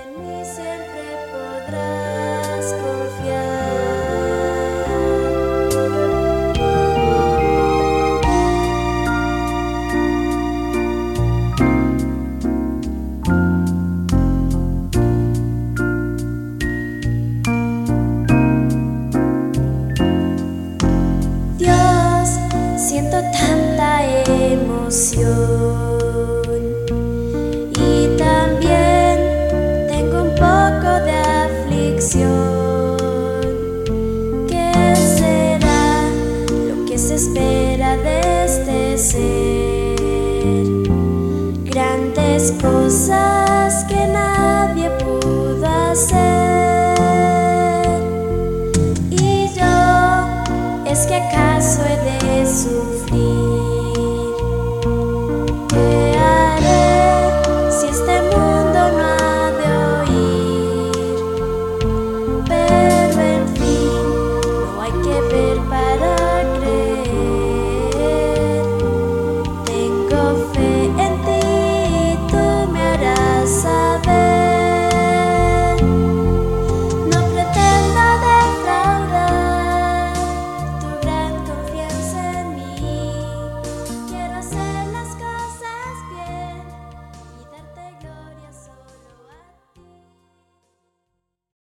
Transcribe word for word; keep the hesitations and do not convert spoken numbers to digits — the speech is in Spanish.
mí siempre podrás confiar. Dios, siento tanta emoción y también tengo un poco de aflicción. ¿Qué será lo que se espera de este ser? Grandes cosas que nadie pudo hacer. ¿Y yo, es que acaso he de sufrir?